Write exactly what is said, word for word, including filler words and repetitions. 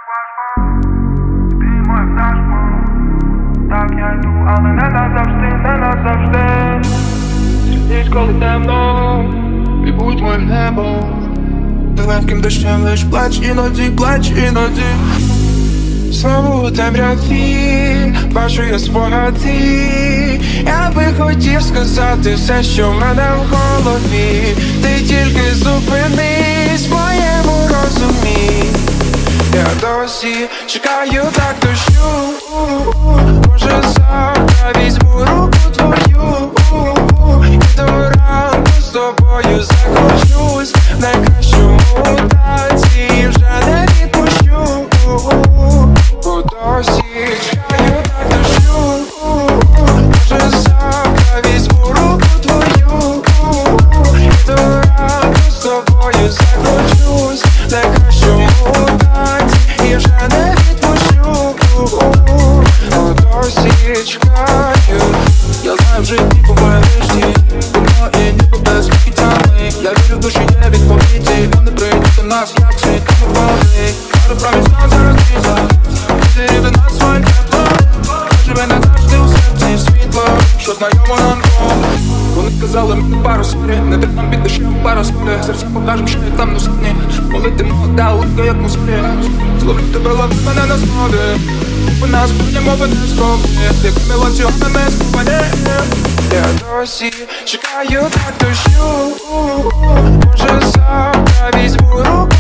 Ти мой пташко, так я йду, але не назавжди, не назавжди. Ніч, коли темно, і будь моїм небом. Легким дощем лиш плач іноді, плач іноді. Знову у темряві бачу я спогади. Я би хотів сказати все, що в мене в голові. Ти тільки зупинись в моєму розумі. Я досі чекаю так дощу. Може завтра візьму руку твою і до ранку з тобою закручусь в найкращому танці, вже не відпущу. Бо досі чекаю так дощу. Може завтра візьму руку твою і до ранку з тобою закручусь в найкращому танці, і вже не відпущу. Бо досі чекаю. Я знаю, в житті буває лишні воно і ніби без вихідями. Я вірю в душі, є відповіді. Вони прийдуть до нас, як світами води. Пару правильно зараз віза. Візирів до нас своїм теплом. Живе назавжди у серці світло, що знайомо нам двом. Вони казали мені пару сорі, не так нам під дощем пару сорі. Серця покажем, що я там не сотні. Коли ти молода, липка як на зорі. Зловлю тебе, лови мене на знові. У нас буде мови не скромні, як емоціонами скупані. Я досі чекаю так дощу. Може завтра візьму руку